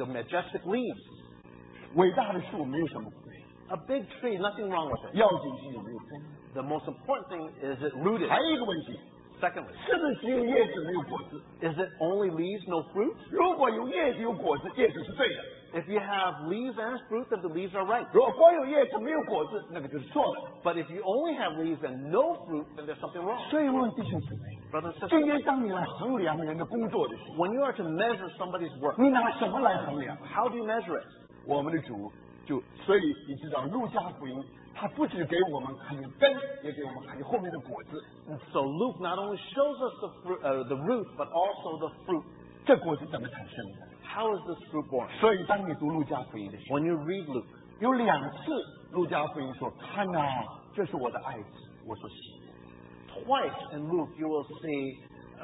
the majestic leaves. 伟大的树没有什么不对， A big tree, nothing wrong with it. 要紧是有没有根。 The most important thing is it rooted. 还有一个问题， Secondly, 是不是只有叶子没有果子？ is it only leaves, no fruit? 如果有叶子有果子，叶子是对的； If you have leaves and fruit, then the leaves are right. 如果光有叶子没有果子，那个就是错的。 But if you only have leaves and no fruit, then there's something wrong. 所以问弟兄姊妹， Brothers and 今 sisters, 天当你来衡量人的工作的时候， when you are to measure somebody's work, 你拿什么来衡量？ how do you measure it? 我们的主所以你知道路加福音，他不只给我们看根，也给我们看后面的果子。 And so Luke not only shows us the root, but also the fruit. 这果子怎么产生的？ How is this fruit born? 所以当你读路加福音的时候， When you read Luke, 有2次路加福音说：“看哪，这是我的爱子，我所喜悦。” twice in Luke you will see,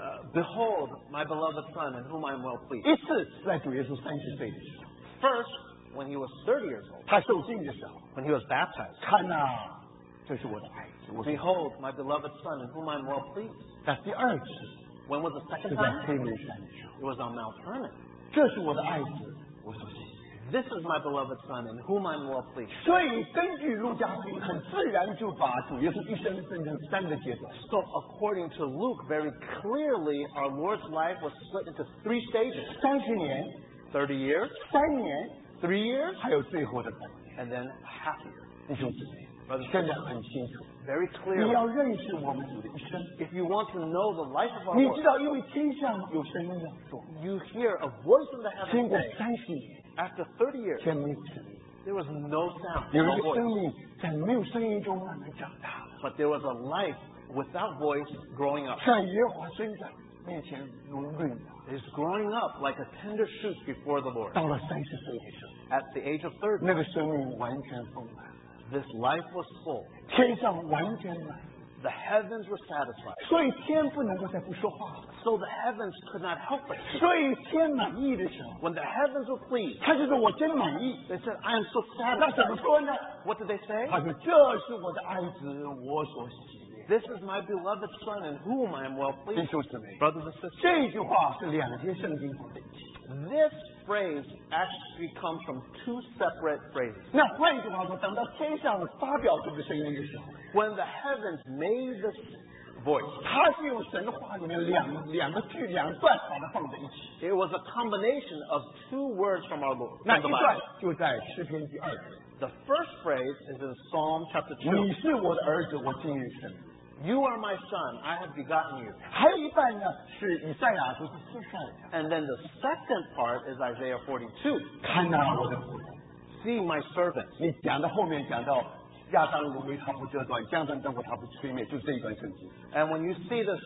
behold, my beloved son, in whom I am well pleased. 一次是在主耶稣30岁的时候， First, when he was 30 years old, 他受浸的时候， when he was baptized. 看哪，这是我的爱子，我所喜悦。 Behold, my beloved son, in whom I am well pleased. 但第2次 When was the 是 second 在 time? 黑门山的时候， It was on Mount Hermon. 这是我的爱子，我所喜悦。 This is my beloved son, in whom I am well pleased. 所以根据路加福音，很自然就把主耶稣一生分成3个阶段。 So according to Luke, very clearly, our Lord's life was split into 3 stages. 30年、 30 years, 3年， 3 years, 还有最后的半年。 and then half a year. 弟兄姊妹，现在很清楚， Very 你 clearly. 要认识我们主的一生。 If you want to know the life of our 你 Lord, 知道，因为天上有声音要说， you hear a voice in the heavens 经过 say, 30年， after 30 years, 天没有声音， there was no sound, 有 no 一个生 voice. 命在没有声音中慢慢长大， But there was a life without voice growing up. 像耶和华生长面前如嫩芽。 It's growing up like a tender shoot before the Lord. 到了30岁的时候， At the age of 30, 那个生命完全丰满， this life was full. 天上完全满， The heavens were satisfied. 所以天不能够再不说话了。 So the heavens could not help but speak. 所以天满意的时候， When the heavens were pleased, 他就说我真满意。 they said, I am so 那怎么 satisfied. 说呢？ What did they say? 他说这是我的爱子，我所喜悦。 This is my beloved son in whom I am well 弟 pleased. 兄姊妹， Brothers and sisters, 这句话是2节圣经放在一起。 this phrase actually comes from 2 separate phrases. 那换一句话说，等到天上发表这个声音的时候， When the heavens made this voice, 它是用神话里面两个句2段把它放在一起。 it was a combination of 2 words from our Lord. 那 From 一 the 段 Bible. 就在诗篇第2节， The first phrase is in Psalm chapter 2. 你是我的儿子，我今日生。 You are my son, I have begotten you. 还有一半呢是以赛亚书第4章， And then the second part is Isaiah 42. 看哪我的仆人。 See my servant. 你讲到后面讲到亚当芦苇它不折断，江山灯火它不吹灭，就这一段圣经。 And when you see this,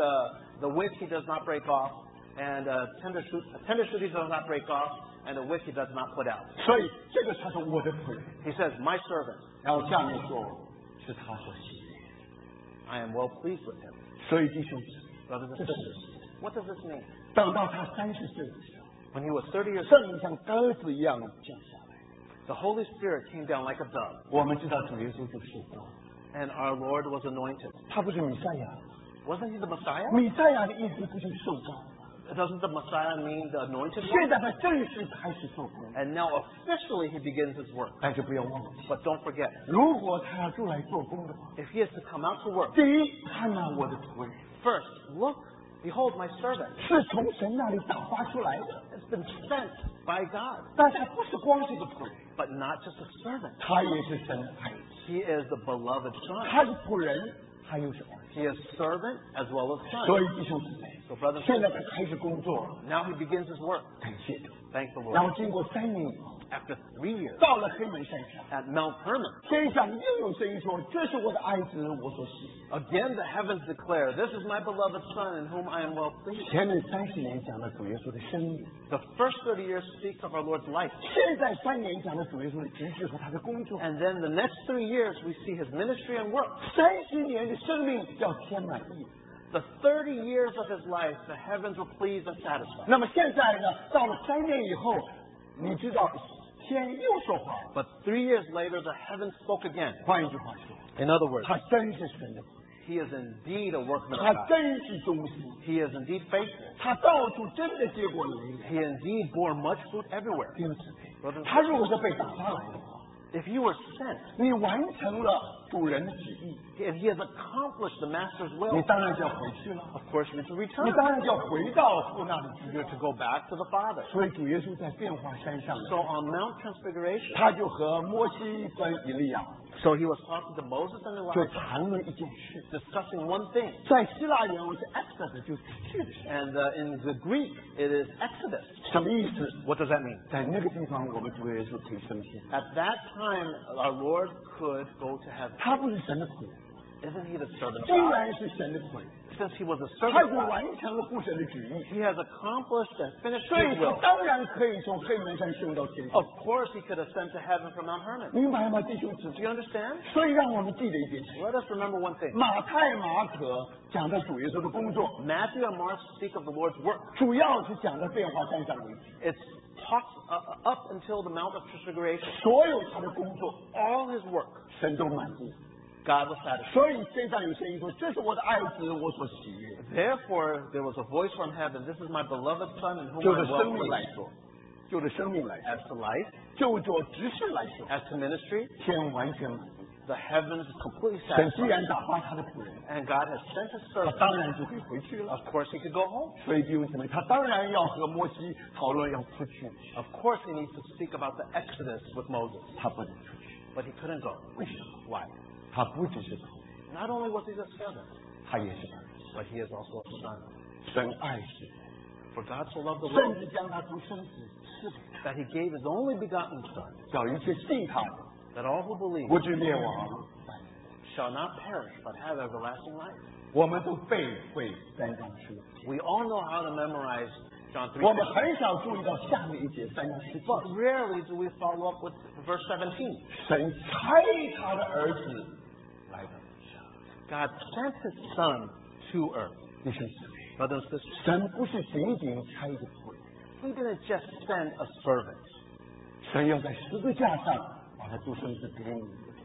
the wick he does not break off, and tender shoot he does not break off, and the wick he does not put out. 所以这个他说我的仆人， He says, my servant, 然后下面说是他所喜悦。 I am well pleased with him. 所以弟兄姊妹， Brothers and 这是 sisters, what does this mean? 等到他30岁的时候， When he was 30 years old, 圣灵像鸽子一样降下来。 the Holy Spirit came down like a dove, 我们知道主耶稣就受膏， and our Lord was anointed. 他不是弥赛亚， Wasn't he the Messiah? 弥赛亚的意思不就是受膏？ Doesn't the Messiah mean the anointed 现 one? 在他正式开始做工， And now officially he begins his work. 但是不要忘记， But don't forget, 如果他要出来做工的话， if he is to come out to work, 第一，看到我的仆人 first, look, behold my servant. 是从神那里打发出来的， It's been sent by God, 但他不是光是个仆人， but not just a servant. 他也是神的爱子， He is the beloved son. 他是仆人，他又是儿子。 He is servant as well as 所 son. 以弟兄姊妹， So brothers and 现在 sisters, 他开始工作， now he begins his work. 感谢主。 Thank the 然 Lord. 后经过3年以后， After 3 years, 到了黑门山上， at Mount Hermon, 天上又有声音说：“这是我的爱子，我所喜悦。 again the heavens declare, this is my beloved son in whom I am well pleased. 前面30年讲了主耶稣的生命， The first 30 years speaks of our Lord's life. 现在3年讲了主耶稣的职事和他的工作。 And then the next 3 years we see his ministry and work. 30年的生命要天满意。 The 30 years of his life, the heavens were pleased and satisfied. 那么现在呢，到了3年以后，你知道天又说话。 But 3 years later, the heavens spoke again. 换一句话说， In other words, 他真是神的仆人。 He is indeed a workman 他 of God. 真是忠心， He is indeed faithful. 他到处真的结果累累。 He indeed bore much fruit everywhere. 弟兄姊妹， Brothers and 他如果是被打发来的话， If you were sent, 你完成了主人的旨意， if he has accomplished the master's 你 will, 当然就要回去了， of course you need to 你 return. 当然就要回到父那里去 You're to go back to the Father. 所以主耶稣在变化山上， So on Mount Transfiguration, 他就和摩西跟以利亚 so he was talking to Moses and 就 Elijah, 谈论一件事， discussing one thing. 在希腊原文是 Exodus， 就是去的事， And in the Greek, it is Exodus. 什么意思？ What does that mean? 在那个地方，我们主耶稣可以升天， At that time, our Lord could go to heaven. 他不是神的鬼， Isn't he the servant of 既 God? 然是神的鬼， Since he was a 他 servant 就 of God, 完成了父神的旨意， he has accomplished and finished 所以 his 他 will. 当然可以从黑门山升到天上 Of，course, he could ascend to heaven from Mount Hermon. 明白吗，弟兄姊 Do 妹？ you understand? 所以让我们记得一件事： Let us remember one thing. 马太、马可讲到主耶稣的工作， Matthew and Mark speak of the Lord's work. 主要是讲到变化山上为止， It talks up until the Mount of Transfiguration. 所有他的工作， All his work, 神都满意。 God was satisfied. 所以天上有声音说：“这是我的爱子，我所喜悦。 Therefore, there was a voice from heaven, This is my beloved Son in ” whom 就 I 着 am 生 well 命来 pleased. 说，就着生命来说， As to life, 就着执事来说， as to ministry, 天完全满意。 the heavens is completely 神既 satisfied. 然打发他的仆人， And God has sent his 他 servant. 当然就可以回去了。 Of course, he could go home. 所以弟兄姊妹，他当然要和摩西讨论要出去， Of course, he needs to speak about the Exodus with Moses. 他不能出去。 But he couldn't go. 为什么？ Why? 他不只是仆人， Not only was he a servant, 他也是儿子。 but he is also a son. 神爱世 For God so loved the 人，甚 world 至将他独生子赐给 that he gave his only begotten Son, 他，叫一切信他的， that all who believe 不至灭亡。 shall not perish, but have everlasting life. 我们都背会三章书， We all know how to memorize John 3:16. 我们很少注意到下面一节三章十 But rarely do we follow up with verse 17. 神差他的儿子来到地上。 God sent his Son to earth. 弟兄姊妹， Brothers and sisters, 神不是仅仅差一个仆人， he didn't just send a servant. 神要在十字架上把他独生子给你。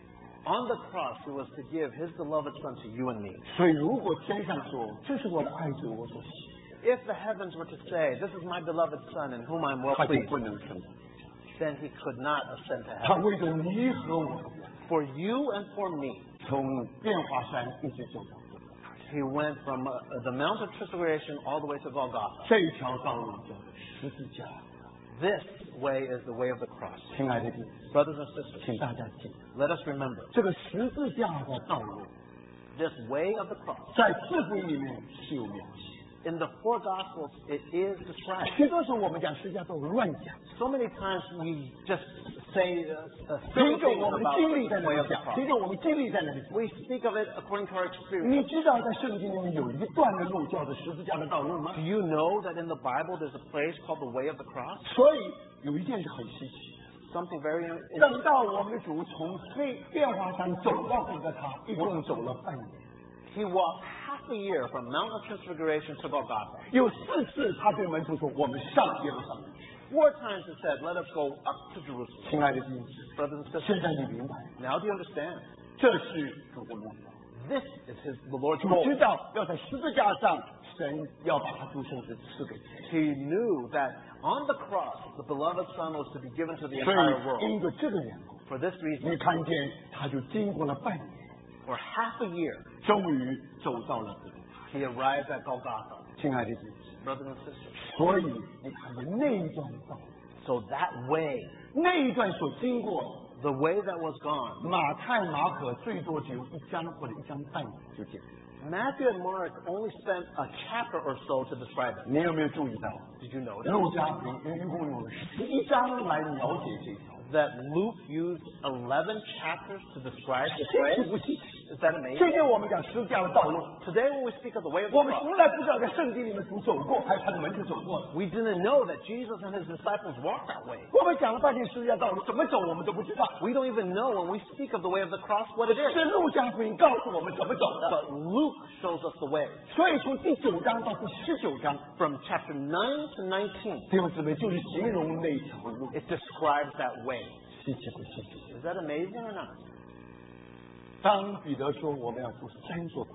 On the cross, he was to give his beloved Son to you and me. 所以，如果天上说这是我的爱子，我所喜悦， If the heavens were to say, This is my beloved Son in whom I am well 他就 pleased, 不能升。 then he could not ascend to 他 heaven. 为着你和我， For you and for me, 从变化山一直走到这里。 he went from the Mount of Transfiguration all the way to Golgotha. 这条道路叫十字架。 This way is the way of the cross. 亲爱的弟兄， Brothers and sisters, 请大家记得， let us remember, 这个十字架的道路， this way of the cross, 在四福音里面是有描写。 in the four Gospels, it is described. 许多时候我们讲十字架道路乱讲， So many times we just say 凭 silly 着 things 我们 about 经历在 the 那 way 里 of the 讲， cross. 凭着我们经历在那里讲。 We speak of it according to our experience. 你知道在圣经里面有一段的路叫做十字架的道路吗 Do？you know that in the Bible there's a place called the way of the cross? 所以有一件事很稀奇， Something very 等到我们的主从变化山走到这个他，一共走了半年， He walked half a year from Mount of Transfiguration to Golgotha. 有4次他对门徒说：“我们上耶路撒冷去。 4 times he said, Let us go up to Jerusalem. ” 亲爱的弟兄， Brothers and sisters, 现在你明白， now do you understand? 这是主的目标。 This is the Lord's 主 goal. 知道要在十字架上，神要把他独生子赐给谁， He knew that on the cross, the beloved Son was to be given to the 所 entire 以 world. 因着这个缘故， For this reason, 你看见他就经过了半年， for half a year, 终于走到了这里。 he arrived at Golgotha. 亲爱的弟兄， Brothers and sisters, 所以你看见那一段道， so that way, 那一段所经过， the way that was gone, 马太、马可最多只有1章或者1章半就结束。 Matthew and Mark only spent a chapter or so to describe it. 你有没有注意到， Did you notice 路加福音一共用了11章来描写这条？ that Luke used 11 chapters to describe this 这 way? 是不稀奇。 Is that amazing? 今天我们讲十字架的道路， Today when we speak of the way of the 我们 cross, 从来不知道在圣经里面主走过，还有他的门徒走过。 we didn't know that Jesus and his disciples walked that way. 我们讲了半天十字架道路怎么走，我们都不知道。 We don't even know when we speak of the way of the cross what it is. 是路加福音告诉我们怎么走的。 But Luke shows us the way. 所以从第9章到第19章， From chapter 9 to 19, 弟兄姊妹就是形容那一条路。 it describes that way. 稀奇不稀奇？ Is that amazing or not? 当彼得说我们要住3座宝，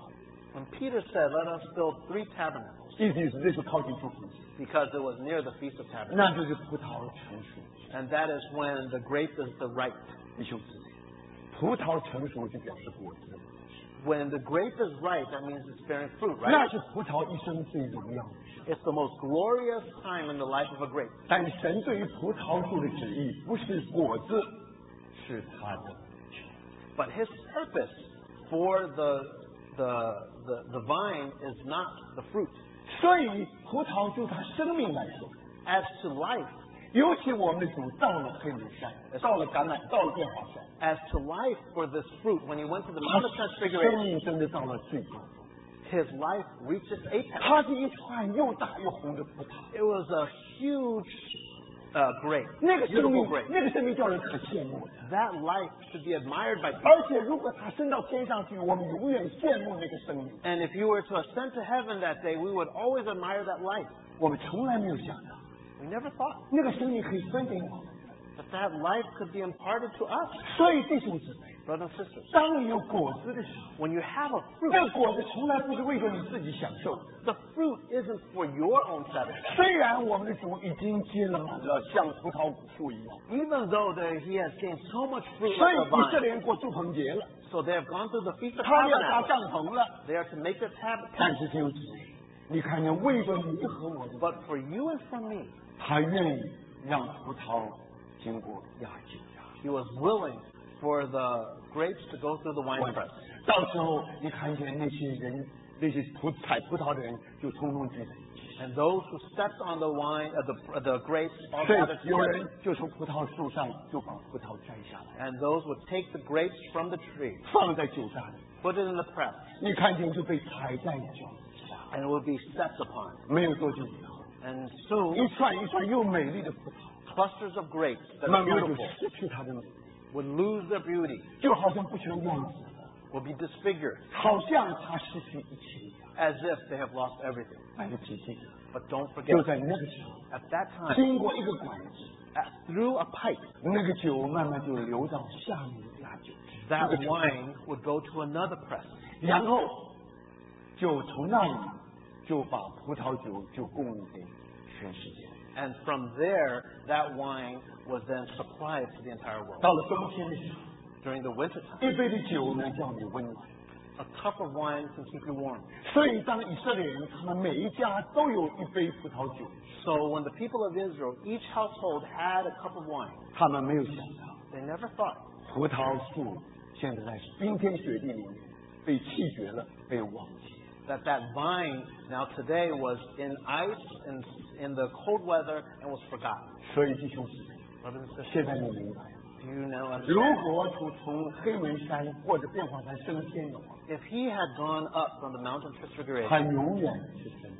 When Peter said, "Let us build 3 tabernacles," 意思是这是靠近复活节， because it was near the Feast of Tabernacles, 那就是葡萄成熟。 and that is when the grape is the ripe. 弟兄姊妹，葡萄成熟就表示果子， When the grape is ripe, that means it's bearing fruit, 那 right? 是葡萄一生最荣耀的事。 It's the most glorious time in the life of a grape. 但神对于葡萄树的旨意不是果子，是它的。 But his purpose for the vine is not the fruit. 所以葡萄就它生命来说， As to life, 尤其我们的主到了黑门山，到了橄榄，到了变化山， as to life for this fruit, when he went to the 他 Mount of 生 Transfiguration, 命真的到了最高峰。 his life reached its apex. 它是一串又大又红的葡萄， It was a huge grape, 那个生 beautiful 命 grape. 那个生命叫人可羡慕的。 That life should be admired by people. 而且如果它升到天上去，我们永远羡慕那个生命。 And if you were to ascend to heaven that day, we would always admire that life. 我们从来没有想到， We never thought 那个生命可以分给我们。 that that life could be imparted to us, 所以弟兄姊妹， brothers and sisters. 当你有果子的时候， When you have a 那 fruit, 个果子从来不是为了你自己享受。 the fruit isn't for your own satisfaction. 虽然我们的主已经结了满了，像葡萄树一样， Even though he has gained so much fruit 所以 like the 以色 vine, 列人过住棚节了， so they have gone through the Feast of 他们要搭 Tabernacles. 帐篷了。 They are to make their 但 tabernacle. 是弟兄姊妹，你看见为了你和我的， But for you and for me, 他愿意让葡萄经过压酒。 he was willing for the grapes to go through the wine press. 到时候你看见那些人，那些采葡萄的人就通通聚在一起。 And those who stepped on the wine, the grapes, all 所以 gathered 有 together. 人就从葡萄树上就把葡萄摘下来， And those would take the grapes from the tree, 放在酒榨里。 put it in the press, 你看见就被踩在脚下， and it would be stepped upon. 没有多久以后， And soon, 一串一串又美丽的葡萄， clusters of grapes that 慢 are 慢就 beautiful 失去它的美， would lose their beauty, 就好像不成样子， would be disfigured, 好像它失去一切一样。 as if they have lost everything. 来得及记得， But don't 就 forget, 在那个时候， at that time, 经过一个管子， through a pipe, 那个酒慢慢就流到下面的压酒， that wine would go to another press. 然后就从那里就把葡萄酒就供应给全世界。 And from there, that wine was then supplied to the entire world. 到了冬天的时候， During the winter time, 一杯的酒呢叫你温暖。 a cup of wine can keep you warm. 所以当以色列人他们每一家都有一杯葡萄酒， So when the people of Israel, each household had a cup of wine, 他们没有想到 they never thought 葡萄树现在在冰天雪地里面被弃绝了，被忘记。 that that vine now today was in ice and in the cold weather and was forgotten. 所以弟兄姊妹， Brothers and sisters, 现在你明白， do you know? 如果主从黑门山或者变化山升天的话， If he had gone up from the Mount of Transfiguration, 他永远是神，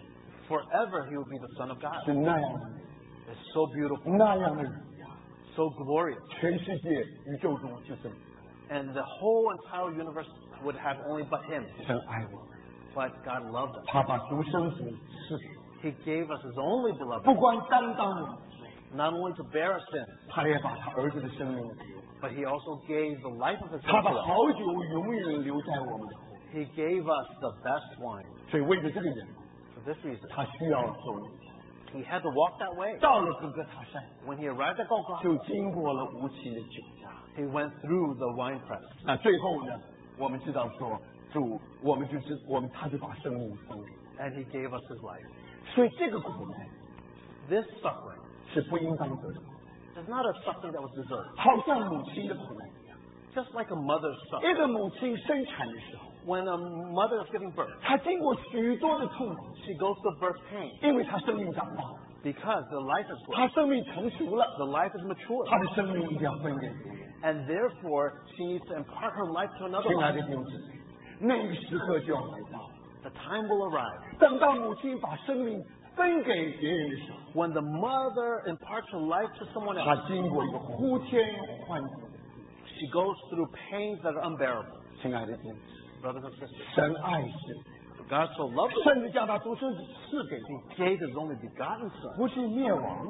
forever he would be the Son of God. 是那样的美， It's so beautiful, 那样的荣耀， so glorious. 全世界宇宙中就这么 And the whole entire universe would have only but him. 神爱我们， But God loved us. 他把独生子赐给我们， He gave us his only 不 beloved, 光担当我们的罪， not only to bear our sins, 他也把他儿子的生命给我们。 but he also gave the life of his 他 son 把 to us. 好酒永远留在我们的后面， He gave us the best wine. 所以为了这个人， For this reason, 他需要走。 he had to walk that way. 到了哥哥塔山， When he arrived at Golgotha, 就经过了无期的酒榨。 he went through the wine press. 那最后呢，我们知道说主，他就把生命分给我们。 And he gave us his life. 所以这个苦难 This suffering 是不应当得的， is not a suffering that was deserved. 好像母亲的苦难一样。 Just like a mother's suffering. 一个母亲生产的时候， When a mother is giving birth, 她经过许多的痛苦， she goes through birth pain 因为她生命长大了， because the life is grown. 她生命成熟了， The life is mature. 她的生命一定要分给别人。 And therefore, she needs to impart her life to another 亲爱 one. 的弟兄姊妹，那个时刻就要来到。 The time will arrive 等到母亲把生命分给别人的时候， when the mother imparts her life to someone 她 else. 经过一个呼天唤地的。 She goes through pains that are unbearable. 亲爱的弟兄， Brothers and sisters, 神爱世， God so loved us, 甚至将他独生子赐给你， He gave His only begotten Son, 不是灭亡，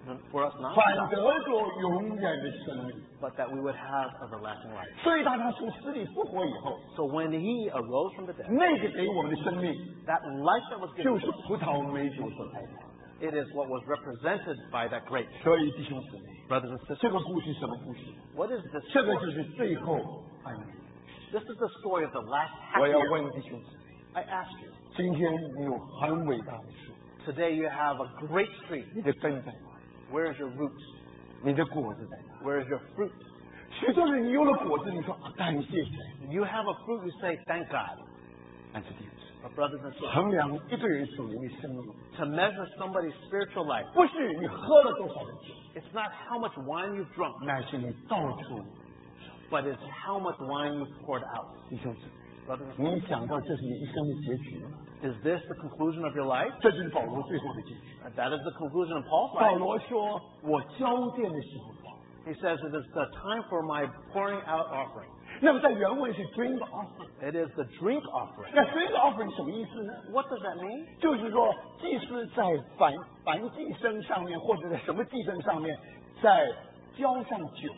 for us not 反 to 得 die, 着永远的生命。 but that we would have everlasting life. 所以当他从死里复活以后， So when he arose from the dead, 那个给我们的生命 that life that was 就 given 是 to us, 葡萄美酒所代表。 it is what was represented by that grape. 所以弟兄姊妹， Brothers and 这 sisters, 个故事什么故事？ what is this 这个就 story? 是最后安息。 This is the story of the last half 我要 year. 问弟兄姊妹， I ask you, 今天你有很伟大的树， today you have a great tree. 你的根在哪里？ Where is your root? 你的果子在哪里？ Where is your fruit? 许多人你有了果子，你说啊感谢神， You have a fruit, you say, thank God. 但是弟兄， But brothers and sisters, 衡量一个人属灵的生命， to measure somebody's spiritual life, 不是你喝了多少的酒， it's not how much wine you've drunk, 乃是你倒出。 but it's how much wine you've poured out. 弟兄姊妹， Brothers and sisters, 你想到这是你一生的结局吗？ is this the conclusion of your life? 这就是保罗最后的结局。 That is the conclusion of Paul's 保 life. 罗说：“我交奠的时候到。 He says it is the time for my pouring out offering. ” 那么在原文是 drink offering。 It is the drink offering. 那 drink offering 什么意思呢？ What does that mean? 就是说，祭司在燔祭牲上面，或者在什么祭牲上面，再浇上酒。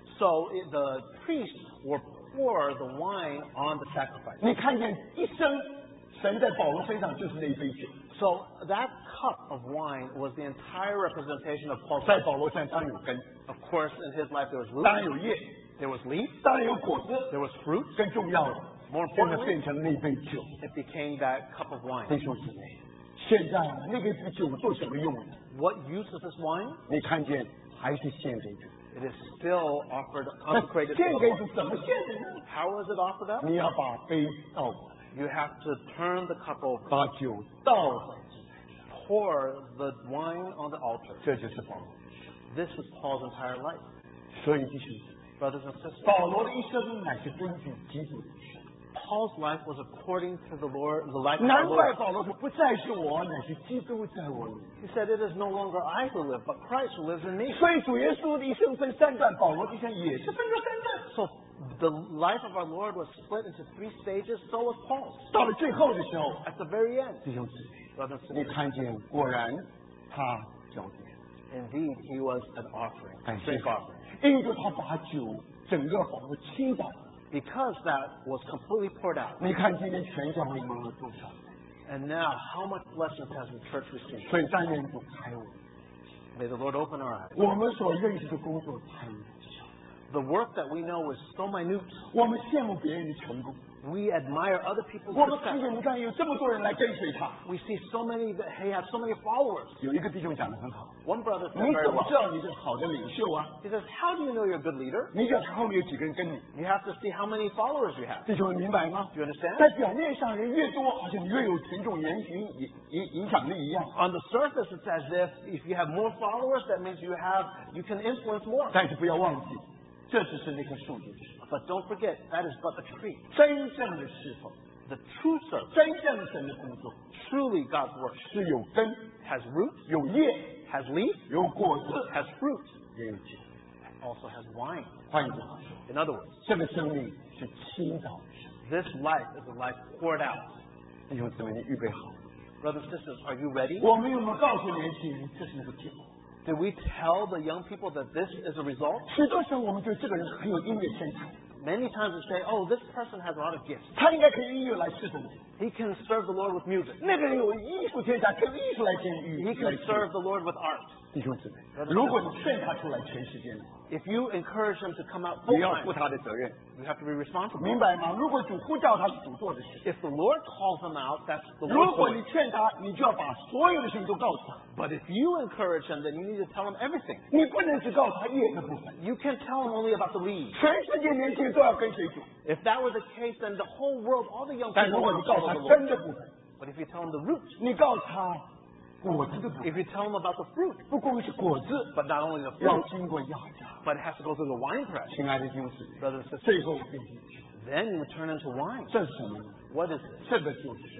So the priest will pour the wine on the sacrifice. 你看见一生神在保罗身上就是那一杯酒， So that cup of wine was the entire representation of Paul's 在 life. 保罗身上当然有根， Of course, in his life there was 当然 root, 有叶， there was leaf, 当然有果子， there was fruit. 更重要的， More 现在 importantly, 变成那杯酒。 it became that cup of wine. 弟兄姊妹，现在那个酒做什么用的？ What use is this wine? 你看见还是献给主。 It is still offered, 那 consecrated to 献 the 给 Lord. 主怎么献的呢？ How is it offered up? 你要把杯倒过来， You have to turn the cup over, 把酒倒在祭坛上， pour the wine on the altar. 这就是保罗。 This is Paul's entire life. 所以弟兄姊妹， Brothers and sisters, 保罗的一生乃是根据基督的一生。 Paul's life was according to the Lord, the life of our 难怪 Lord. 保罗说：“不再是我，乃是基督在我里。 He said, it is no longer I who live, but Christ who lives in me. ” 所以主耶稣的一生分三段，保罗的一生也是分作三段。 So the life of our Lord was split into 3 stages, so was Paul's. 到了最后的时候， At the very end, 弟兄姊妹， brothers and 你 sisters, 看见果然他交奠， indeed he was an offering, 感 a 谢 drink offering. 因着他把酒整个保罗倾倒。 Because that was completely poured out. 你看今天全教会蒙了多少？ And now, how much blessings has the church received? 所以但愿主开我， May the Lord open our eyes. 我们所认识的工作太小， The work that we know is so minute. 我们羡慕别人的成功， We admire other people's 我们看 success. 见你看有这么多人来跟随他。 We see so many that he has so many followers. 有一个弟兄讲得很好， One brother said 你 very 怎么 well. 知道你是好的领袖啊？ He says, how do you know you're a good leader? 你就看后面有几个人跟你， You have to see how many followers you have. 弟兄们明白吗？ Do you understand? 在表面上人越多，好像越有群众影响力一样。 On the surface, it's as if you have more followers, that means you can influence more. 但是不要忘记，这只是那棵树的事。 But don't forget, that is but a tree. 真正的侍奉， The true service, 真正神的工作， truly God's work, 是有根、 has root, 有叶、 has leaf, 有果子， has fruit, 也有酒。 also has wine. 换一句话说， In other words, 这个生命是倾倒的生命。 this life is a life poured out. 弟兄姊妹，你预备好？ Brothers and sisters, are you ready? 我们有没有告诉年轻人这是那个结果？ Did we tell the young people that this is a result? 许多时候我们觉得这个人很有音乐天才， Many times we say, oh, this person has a lot of gifts. 他应该可以音乐来侍奉。 He can serve the Lord with music. 那个人有艺术天才，可以艺术来监狱。 He can serve the Lord with art. 弟兄姊妹，如果你劝他出来全世界， If you encourage him to come out 你 full 要 time, 负他的责任， you have to be responsible. 明白吗？如果主呼叫他是主做的事， If the Lord calls him out, that's the 如 Lord's 果你 doing. 劝他，你就要把所有的事情都告诉他， But if you encourage him, then you need to tell him everything. 你不能只告诉他叶的部分。 You can't tell him only about the leaves. 全世界年轻人都要跟随主， If that were the case, then the whole world, all the young 但 people 如果 would 你告诉 follow 他 the 根 Lord. 的部分， But if you tell him the root, 你告诉他果子的部 if 分， you tell him about the fruit, 不光是果子， but not only the 要 fruit, 经过压榨。 but it has to go through the wine press, 亲爱的弟兄姊妹， brothers and sisters, 最后变成酒， then you would turn into wine. 这是什么呢？ What is this? 这个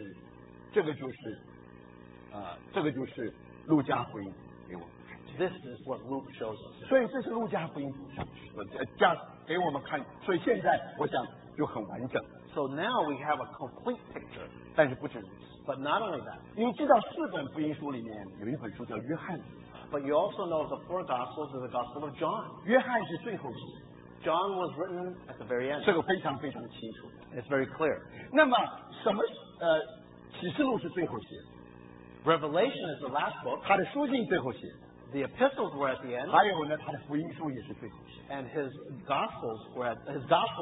就是路加福音给我们看见。 This is what Luke shows us. 所以这是路加福音加给我们看，所以现在我想就很完整。 So now we have a complete picture. 但是不止如此， But not only that, 你知道4本福音书里面有一本书叫约翰， But you also know the 4 Gospels is the Gospel of John. 约翰是最后写， John was written at the very end. 这个非常非常清楚。 It's very clear. 那么什么启示录是最后写， Revelation is the last book. 他的书信最后写， The epistles were at the end, 还有呢，他的福音书也是最后写。 and his Gospels were his Gospel